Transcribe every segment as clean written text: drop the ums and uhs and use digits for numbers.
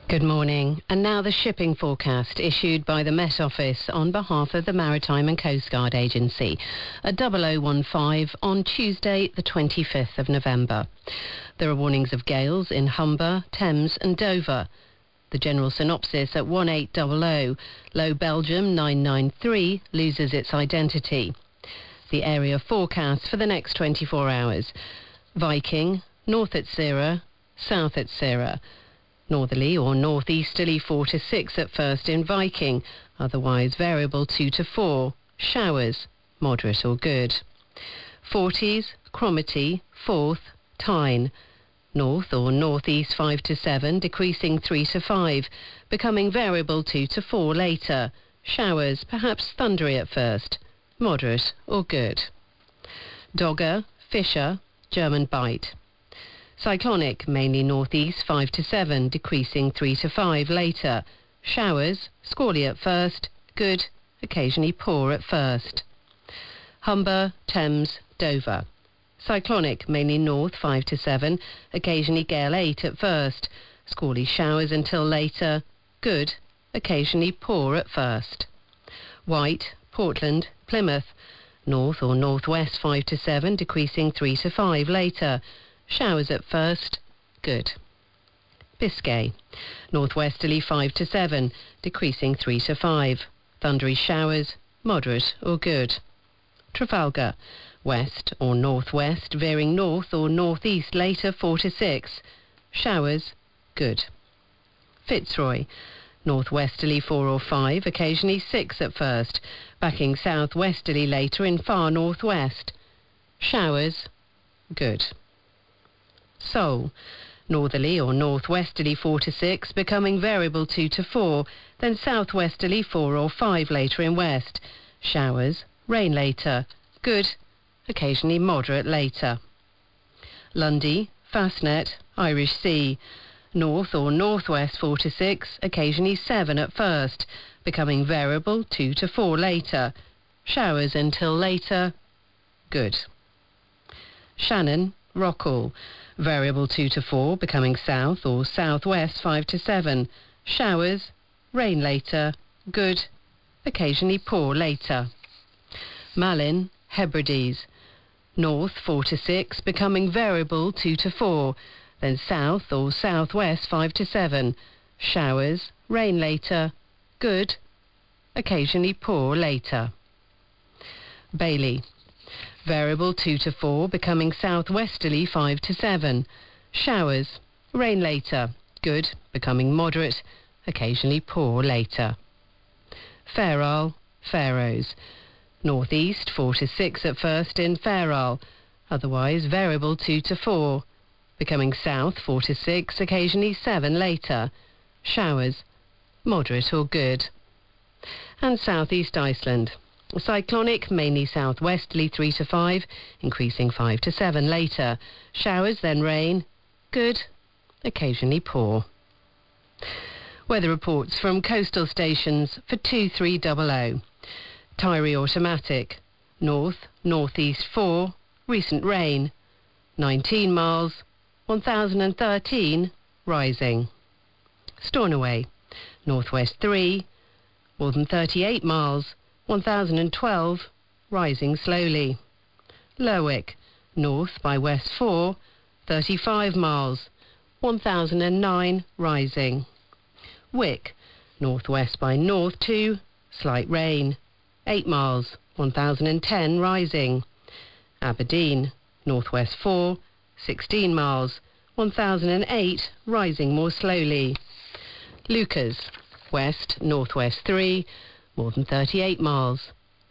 Good morning. And now the shipping forecast issued by the Met Office on behalf of the Maritime and Coast Guard Agency at 0015 on Tuesday the 25th of November. There are warnings of gales in Humber, Thames and Dover. The general synopsis at 1800, low Belgium 993 loses its identity. The area forecast for the next 24 hours. Viking, north at Sierra, south at Sierra. Northerly or northeasterly 4 to 6 at first in Viking, otherwise variable 2 to 4. Showers, moderate or good. Forties, Cromarty, Forth, Tyne. North or northeast 5 to 7, decreasing 3 to 5, becoming variable 2 to 4 later. Showers, perhaps thundery at first, moderate or good. Dogger, Fisher, German Bight. Cyclonic, mainly northeast 5 to 7, decreasing 3 to 5 later. Showers, squally at first, good, occasionally poor at first. Humber, Thames, Dover. Cyclonic, mainly north 5 to 7, occasionally gale 8 at first. Squally showers until later, good, occasionally poor at first. White, Portland, Plymouth. North or northwest 5 to 7, decreasing 3 to 5 later. Showers at first, good. Biscay, northwesterly 5 to 7, decreasing 3 to 5. Thundery showers, moderate or good. Trafalgar, west or northwest, veering north or northeast later 4 to 6. Showers, good. Fitzroy, northwesterly 4 or 5, occasionally 6 at first, backing southwesterly later in far northwest. Showers, good. Seoul, northerly or northwesterly 4 to 6, becoming variable 2 to 4, then southwesterly 4 or 5 later in west. Showers, rain later, good, occasionally moderate later. Lundy, Fastnet, Irish Sea, north or northwest 4 to 6, occasionally 7 at first, becoming variable 2 to 4 later. Showers until later, good. Shannon, Rockall, variable 2 to 4, becoming south or southwest 5 to 7. Showers, rain later, good, occasionally poor later. Malin, Hebrides, north 4 to 6, becoming variable 2 to 4, then south or southwest 5 to 7. Showers, rain later, good, occasionally poor later. Bailey, variable 2 to 4, becoming southwesterly 5 to 7. Showers, rain later, good, becoming moderate, occasionally poor later. Fair Isle, Faroes, northeast 4 to 6 at first in Fair Isle, otherwise variable 2 to 4, becoming south 4 to 6, occasionally 7 later. Showers, moderate or good. And southeast Iceland, cyclonic, mainly southwesterly 3 to 5, increasing 5 to 7 later. Showers, then rain, good, occasionally poor. Weather reports from coastal stations for 2300. Tyree Automatic, north, northeast 4, recent rain, 19 miles, 1013, rising. Stornoway, northwest 3, more than 38 miles, 1012, rising slowly. Lerwick, north by west 4, 35 miles, 1009, rising. Wick, northwest by north 2, slight rain, 8 miles, 1010, rising. Aberdeen, northwest 4, 16 miles, 1008, rising more slowly. Lucas, west, northwest 3, more than 38 miles,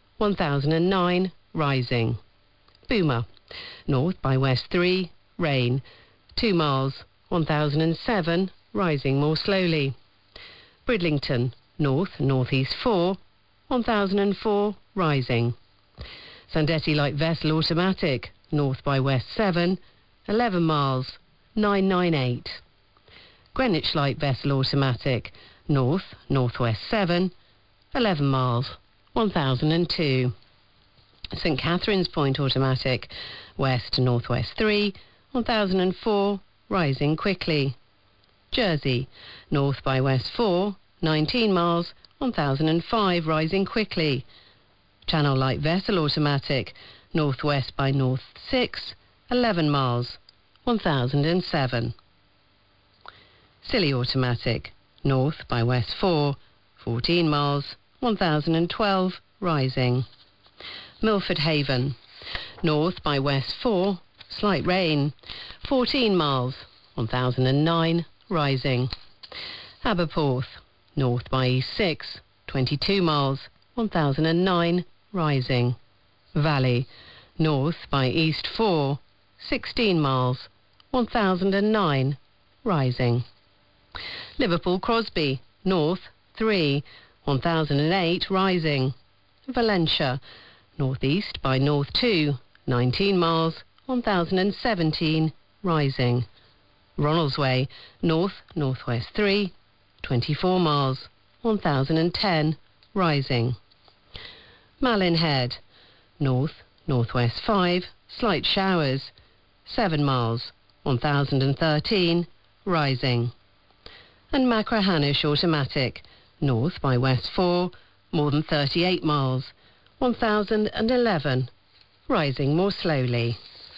1009, rising. Boomer, north by west 3, rain, 2 miles, 1007, rising more slowly. Bridlington, north, northeast 4, 1004, rising. Sandetti light vessel automatic, north by west 7, 11 miles, 998. Greenwich light vessel automatic, north, northwest 7, 11 miles, 1002. St Catherine's Point automatic, west northwest 3, 1004, rising quickly. Jersey, north by west 4, 19 miles, 1005, rising quickly. Channel light vessel automatic, northwest by north 6, 11 miles, 1007. Scilly automatic, north by west 4, 14 miles, 1012, rising. Milford Haven, north by west 4, slight rain, 14 miles, 1009, rising. Aberporth, north by east 6, 22 miles, 1009, rising. Valley, north by east 4, 16 miles, 1009, rising. Liverpool Crosby, north 3, 1008, rising. Valentia, northeast by north 2, 19 miles, 1017, rising. Ronaldsway, northwest 3, 24 miles, 1010, rising. Malin Head, northwest 5, slight showers, 7 miles, 1013, rising. And Machrihanish automatic, north by west 4, more than 38 miles, 1011, rising more slowly.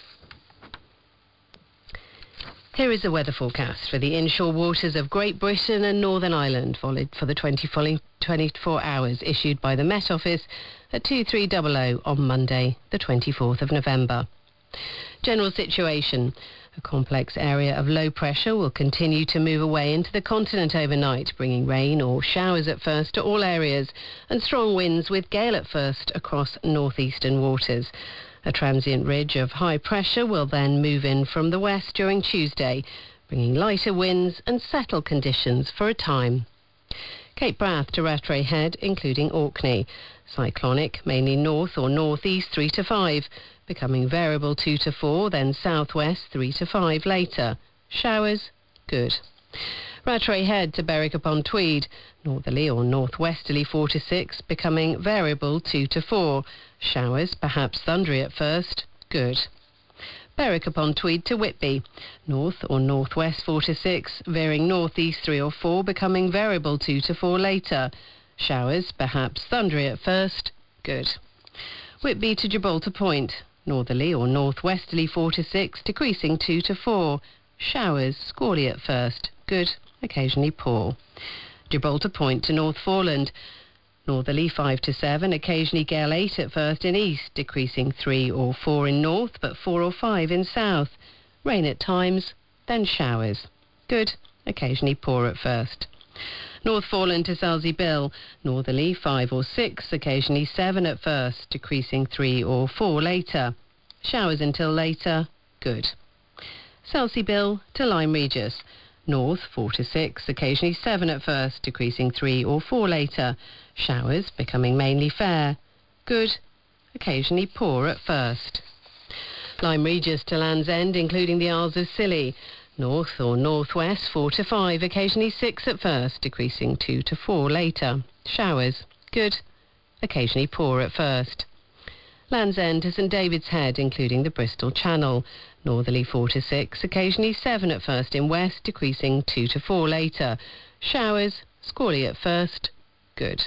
Here is the weather forecast for the inshore waters of Great Britain and Northern Ireland for the following 24 hours, issued by the Met Office at 2300 on Monday, the 24th of November. General situation. A complex area of low pressure will continue to move away into the continent overnight, bringing rain or showers at first to all areas and strong winds with gale at first across northeastern waters. A transient ridge of high pressure will then move in from the west during Tuesday, bringing lighter winds and settled conditions for a time. Cape Brath to Rattray Head, including Orkney. Cyclonic, mainly north or northeast 3 to 5, becoming variable 2 to 4, then southwest 3 to 5 later. Showers, good. Rattray Head to Berwick upon Tweed, northerly or northwesterly 4 to 6, becoming variable 2 to 4. Showers, perhaps thundery at first, good. Berwick upon Tweed to Whitby, north or northwest 4 to 6, veering northeast 3 or 4, becoming variable 2 to 4 later. Showers, perhaps thundery at first, good. Whitby to Gibraltar Point, northerly or northwesterly 4 to 6, decreasing 2 to 4. Showers, squally at first, good, occasionally poor. Gibraltar Point to North Foreland, northerly 5 to 7, occasionally gale 8 at first in east, decreasing 3 or 4 in north, but 4 or 5 in south. Rain at times, then showers. Good, occasionally poor at first. North Foreland to Selsey Bill, northerly 5 or 6, occasionally 7 at first, decreasing 3 or 4 later. Showers until later, good. Selsey Bill to Lyme Regis, north 4 to 6, occasionally 7 at first, decreasing 3 or 4 later. Showers becoming mainly fair, good, occasionally poor at first. Lyme Regis to Land's End, including the Isles of Scilly, north or northwest 4 to 5, occasionally 6 at first, decreasing 2 to 4 later. Showers, good, occasionally poor at first. Land's End to St David's Head, including the Bristol Channel, northerly 4 to 6, occasionally 7 at first in west, decreasing 2 to 4 later. Showers, squally at first, good.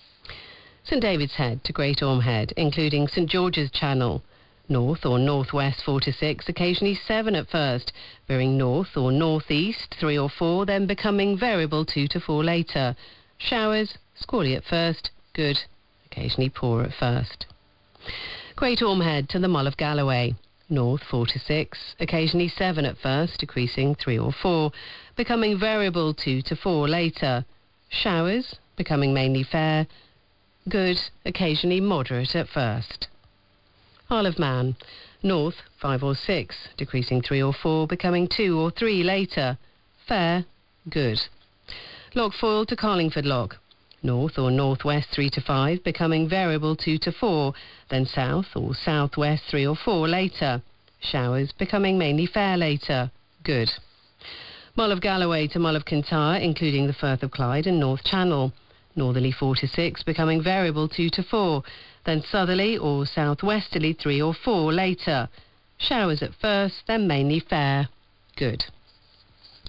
St David's Head to Great Orme Head, including St George's Channel, north or northwest 4 to 6, occasionally 7 at first, veering north or northeast 3 or 4, then becoming variable 2 to 4 later. Showers, squally at first, good, occasionally poor at first. Great Orme Head to the Mull of Galloway, north 4 to 6, occasionally 7 at first, decreasing 3 or 4, becoming variable 2 to 4 later. Showers, becoming mainly fair, good, occasionally moderate at first. Isle of Man, north 5 or 6, decreasing 3 or 4, becoming 2 or 3 later. Fair, good. Loch Foyle to Carlingford Loch, north or northwest 3 to 5, becoming variable 2 to 4, then south or southwest 3 or 4 later. Showers becoming mainly fair later, good. Mull of Galloway to Mull of Kintyre, including the Firth of Clyde and North Channel, northerly 4 to 6, becoming variable 2 to 4, then southerly or southwesterly 3 or 4 later. Showers at first, then mainly fair, good.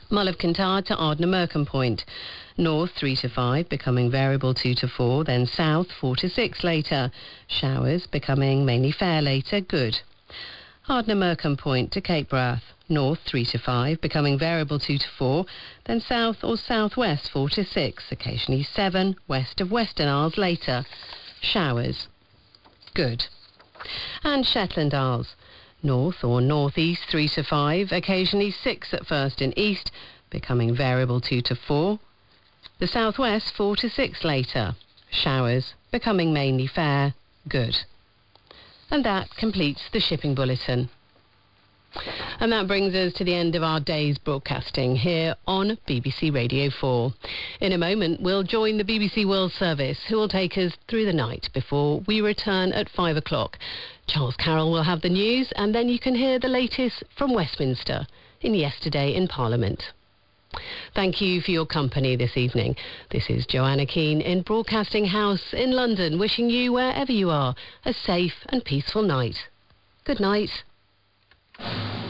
Mull of Kintyre to Ardnah Merkham Point. North 3 to 5, becoming variable 2 to 4, then south 4 to 6 later. Showers becoming mainly fair later, good. Ardnah Merkham Point to Cape Wrath. North 3 to 5, becoming variable 2 to 4, then south or southwest 4 to 6, occasionally 7, west of Western Isles later. Showers, good. And Shetland Isles. North or northeast 3 to 5, occasionally 6 at first in east, becoming variable 2 to 4. The southwest 4 to 6 later. Showers becoming mainly fair, good. And that completes the shipping bulletin. And that brings us to the end of our day's broadcasting here on BBC Radio 4. In a moment, we'll join the BBC World Service, who will take us through the night before we return at 5 o'clock. Charles Carroll will have the news, and then you can hear the latest from Westminster in Yesterday in Parliament. Thank you for your company this evening. This is Joanna Keane in Broadcasting House in London, wishing you, wherever you are, a safe and peaceful night. Good night.